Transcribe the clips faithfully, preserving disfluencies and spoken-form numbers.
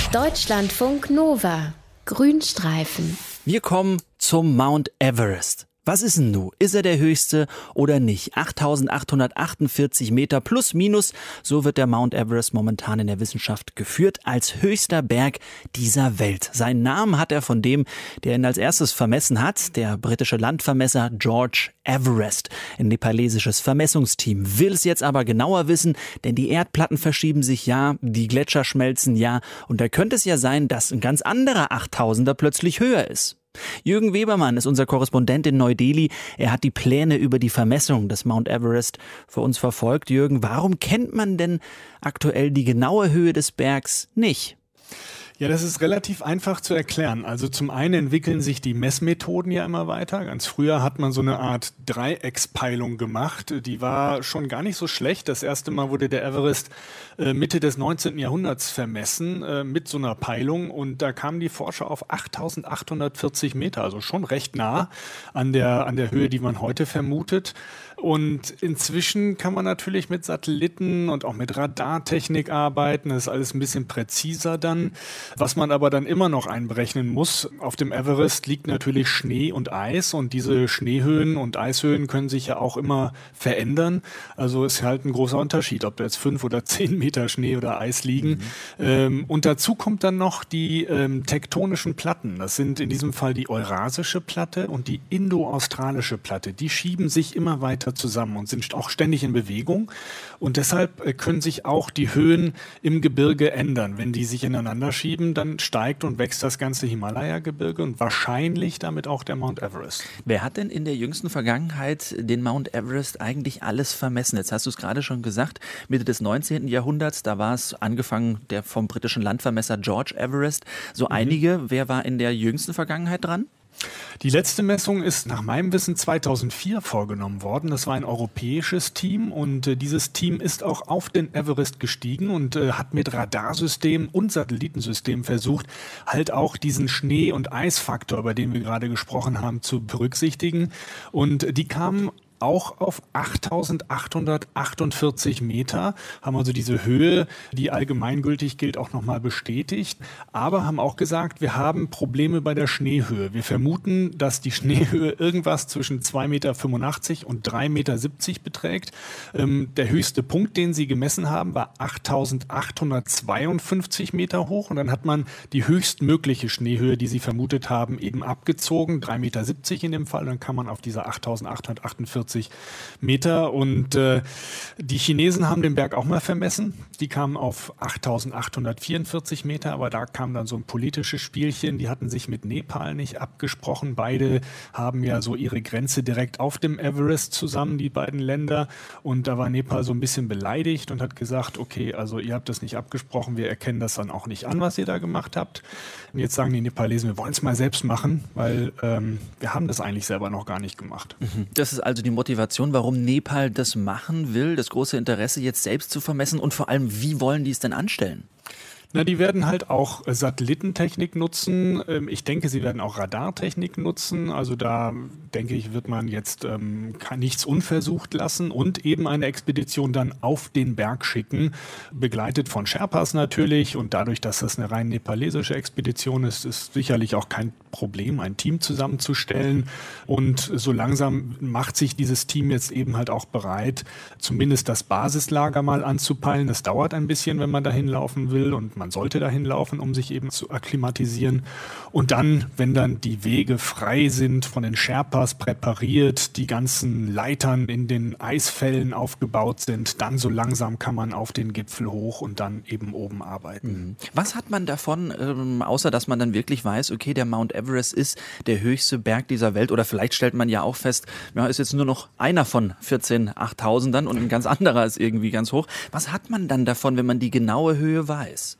Deutschlandfunk Nova. Grünstreifen. Wir kommen zum Mount Everest. Was ist denn nun? Ist er der höchste oder nicht? achttausendachthundertachtundvierzig Meter plus minus, so wird der Mount Everest momentan in der Wissenschaft geführt, als höchster Berg dieser Welt. Seinen Namen hat er von dem, der ihn als erstes vermessen hat, der britische Landvermesser George Everest. Ein nepalesisches Vermessungsteam will es jetzt aber genauer wissen, denn die Erdplatten verschieben sich ja, die Gletscher schmelzen ja und da könnte es ja sein, dass ein ganz anderer Achttausender plötzlich höher ist. Jürgen Webermann ist unser Korrespondent in Neu-Delhi. Er hat die Pläne über die Vermessung des Mount Everest für uns verfolgt. Jürgen, warum kennt man denn aktuell die genaue Höhe des Bergs nicht? Ja, das ist relativ einfach zu erklären. Also zum einen entwickeln sich die Messmethoden ja immer weiter. Ganz früher hat man so eine Art Dreieckspeilung gemacht. Die war schon gar nicht so schlecht. Das erste Mal wurde der Everest äh, Mitte des neunzehnten Jahrhunderts vermessen äh, mit so einer Peilung. Und da kamen die Forscher auf achttausendachthundertvierzig Meter, also schon recht nah an der, an der Höhe, die man heute vermutet. Und inzwischen kann man natürlich mit Satelliten und auch mit Radartechnik arbeiten. Das ist alles ein bisschen präziser dann. Was man aber dann immer noch einberechnen muss, auf dem Everest liegt natürlich Schnee und Eis und diese Schneehöhen und Eishöhen können sich ja auch immer verändern. Also ist halt ein großer Unterschied, ob da jetzt fünf oder zehn Meter Schnee oder Eis liegen. Mhm. Ähm, und dazu kommt dann noch die ähm, tektonischen Platten. Das sind in diesem Fall die eurasische Platte und die indo-australische Platte. Die schieben sich immer weiter zusammen und sind auch ständig in Bewegung. Und deshalb können sich auch die Höhen im Gebirge ändern. Wenn die sich ineinander schieben, dann steigt und wächst das ganze Himalaya-Gebirge und wahrscheinlich damit auch der Mount Everest. Wer hat denn in der jüngsten Vergangenheit den Mount Everest eigentlich alles vermessen? Jetzt hast du es gerade schon gesagt, Mitte des neunzehnten Jahrhunderts, da war es angefangen der vom britischen Landvermesser George Everest. So mhm. einige, wer war in der jüngsten Vergangenheit dran? Die letzte Messung ist nach meinem Wissen zweitausendvier vorgenommen worden. Das war ein europäisches Team und äh, dieses Team ist auch auf den Everest gestiegen und äh, hat mit Radarsystemen und Satellitensystemen versucht, halt auch diesen Schnee- und Eisfaktor, über den wir gerade gesprochen haben, zu berücksichtigen. Und die kamen auch auf achttausendachthundertachtundvierzig Meter, haben also diese Höhe, die allgemeingültig gilt, auch nochmal bestätigt, aber haben auch gesagt, wir haben Probleme bei der Schneehöhe. Wir vermuten, dass die Schneehöhe irgendwas zwischen zwei Komma fünfundachtzig Meter und drei Komma siebzig Meter beträgt. Ähm, der höchste Punkt, den sie gemessen haben, war achttausendachthundertzweiundfünfzig Meter hoch und dann hat man die höchstmögliche Schneehöhe, die sie vermutet haben, eben abgezogen, drei Komma siebzig Meter in dem Fall, dann kann man auf diese achttausendachthundertachtundvierzig Meter und äh, die Chinesen haben den Berg auch mal vermessen. Die kamen auf achttausendachthundertvierundvierzig Meter, aber da kam dann so ein politisches Spielchen. Die hatten sich mit Nepal nicht abgesprochen. Beide haben ja so ihre Grenze direkt auf dem Everest zusammen, die beiden Länder. Und da war Nepal so ein bisschen beleidigt und hat gesagt, okay, also ihr habt das nicht abgesprochen, wir erkennen das dann auch nicht an, was ihr da gemacht habt. Und jetzt sagen die Nepalesen, wir wollen es mal selbst machen, weil ähm, wir haben das eigentlich selber noch gar nicht gemacht. Das ist also die Motivation, warum Nepal das machen will, das große Interesse jetzt selbst zu vermessen und vor allem, wie wollen die es denn anstellen? Na, die werden halt auch Satellitentechnik nutzen. Ich denke, sie werden auch Radartechnik nutzen. Also da, denke ich, wird man jetzt ähm, nichts unversucht lassen und eben eine Expedition dann auf den Berg schicken, begleitet von Sherpas natürlich. Und dadurch, dass das eine rein nepalesische Expedition ist, ist sicherlich auch kein Problem, ein Team zusammenzustellen. Und so langsam macht sich dieses Team jetzt eben halt auch bereit, zumindest das Basislager mal anzupeilen. Das dauert ein bisschen, wenn man dahin laufen will und man Man sollte dahin laufen, um sich eben zu akklimatisieren. Und dann, wenn dann die Wege frei sind, von den Sherpas präpariert, die ganzen Leitern in den Eisfällen aufgebaut sind, dann so langsam kann man auf den Gipfel hoch und dann eben oben arbeiten. Was hat man davon, ähm, außer dass man dann wirklich weiß, okay, der Mount Everest ist der höchste Berg dieser Welt oder vielleicht stellt man ja auch fest, ja, ist jetzt nur noch einer von vierzehn achttausendern und ein ganz anderer ist irgendwie ganz hoch. Was hat man dann davon, wenn man die genaue Höhe weiß?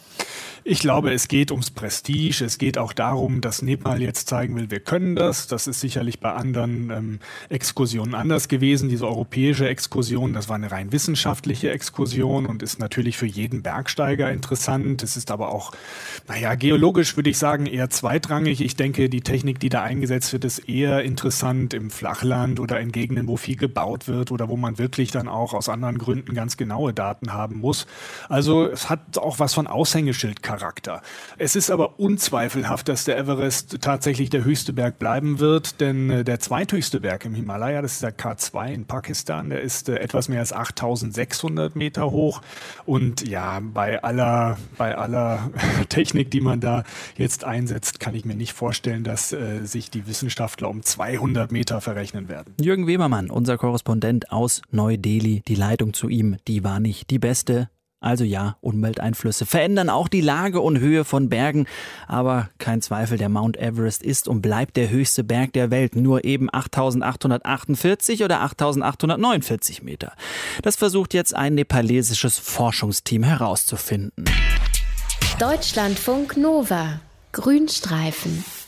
Ich glaube, es geht ums Prestige. Es geht auch darum, dass Nepal jetzt zeigen will, wir können das. Das ist sicherlich bei anderen ähm, Exkursionen anders gewesen. Diese europäische Exkursion, das war eine rein wissenschaftliche Exkursion und ist natürlich für jeden Bergsteiger interessant. Es ist aber auch, naja, geologisch würde ich sagen, eher zweitrangig. Ich denke, die Technik, die da eingesetzt wird, ist eher interessant im Flachland oder in Gegenden, wo viel gebaut wird oder wo man wirklich dann auch aus anderen Gründen ganz genaue Daten haben muss. Also es hat auch was von Aushängeschildcharakter. Charakter. Es ist aber unzweifelhaft, dass der Everest tatsächlich der höchste Berg bleiben wird, denn der zweithöchste Berg im Himalaya, das ist der K zwei in Pakistan, der ist etwas mehr als achttausendsechshundert Meter hoch. Und ja, bei aller, bei aller Technik, die man da jetzt einsetzt, kann ich mir nicht vorstellen, dass äh, sich die Wissenschaftler um zweihundert Meter verrechnen werden. Jürgen Webermann, unser Korrespondent aus Neu-Delhi, die Leitung zu ihm, die war nicht die beste. Also ja, Umwelteinflüsse verändern auch die Lage und Höhe von Bergen. Aber kein Zweifel, der Mount Everest ist und bleibt der höchste Berg der Welt. Nur eben achttausendachthundertachtundvierzig oder achttausendachthundertneunundvierzig Meter. Das versucht jetzt ein nepalesisches Forschungsteam herauszufinden. Deutschlandfunk Nova. Grünstreifen.